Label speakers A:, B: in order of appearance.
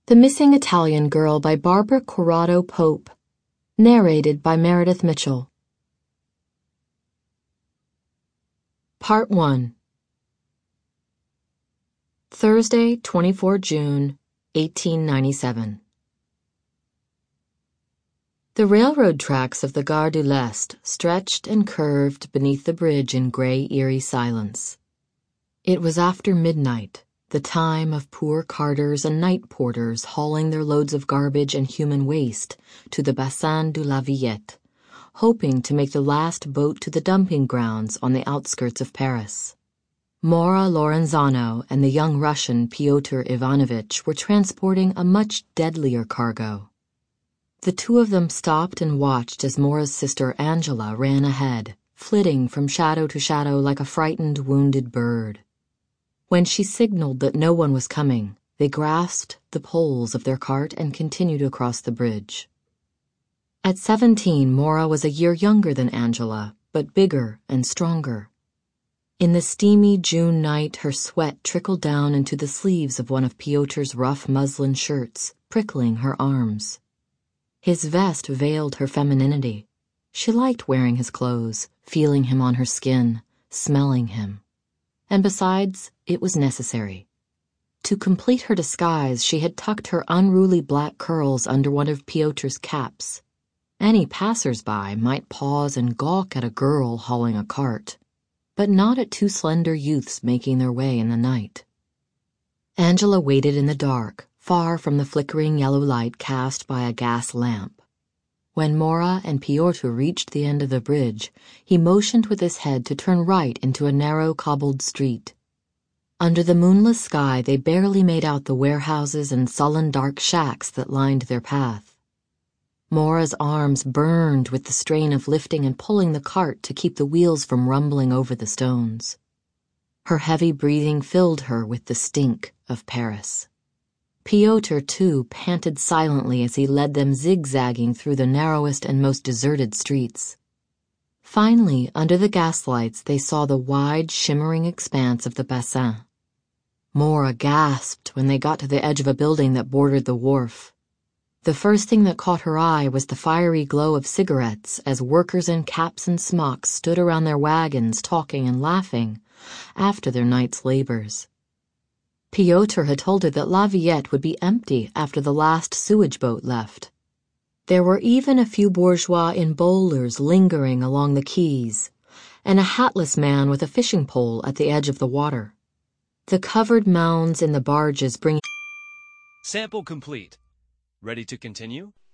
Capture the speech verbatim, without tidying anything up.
A: The Missing Italian Girl by Barbara Corrado Pope. Narrated by Meredith Mitchell. Part one. Thursday, the twenty-fourth of June, eighteen ninety-seven. The railroad tracks of the Gare du Lest stretched and curved beneath the bridge in gray, eerie silence. It was after midnight, the time of poor carters and night porters hauling their loads of garbage and human waste to the Bassin de la Villette, hoping to make the last boat to the dumping grounds on the outskirts of Paris. Mora Lorenzano and the young Russian Pyotr Ivanovich were transporting a much deadlier cargo. The two of them stopped and watched as Mora's sister Angela ran ahead, flitting from shadow to shadow like a frightened, wounded bird. When she signaled that no one was coming, they grasped the poles of their cart and continued across the bridge. At seventeen, Mora was a year younger than Angela, but bigger and stronger. In the steamy June night, her sweat trickled down into the sleeves of one of Pyotr's rough muslin shirts, prickling her arms. His vest veiled her femininity. She liked wearing his clothes, feeling him on her skin, smelling him. And besides, it was necessary. To complete her disguise, she had tucked her unruly black curls under one of Pyotr's caps. Any passers-by might pause and gawk at a girl hauling a cart, but not at two slender youths making their way in the night. Angela waited in the dark, far from the flickering yellow light cast by a gas lamp. When Mora and Pyotr reached the end of the bridge, he motioned with his head to turn right into a narrow cobbled street. Under the moonless sky, they barely made out the warehouses and sullen dark shacks that lined their path. Mora's arms burned with the strain of lifting and pulling the cart to keep the wheels from rumbling over the stones. Her heavy breathing filled her with the stink of Paris. Pyotr, too, panted silently as he led them zigzagging through the narrowest and most deserted streets. Finally, under the gaslights, they saw the wide, shimmering expanse of the Bassin. Mora gasped when they got to the edge of a building that bordered the wharf. The first thing that caught her eye was the fiery glow of cigarettes as workers in caps and smocks stood around their wagons talking and laughing after their night's labors. Pyotr had told her that La Villette would be empty after the last sewage boat left. There were even a few bourgeois in bowlers lingering along the quays, and a hatless man with a fishing pole at the edge of the water. The covered mounds in the barges bring...
B: Sample complete. Ready to continue?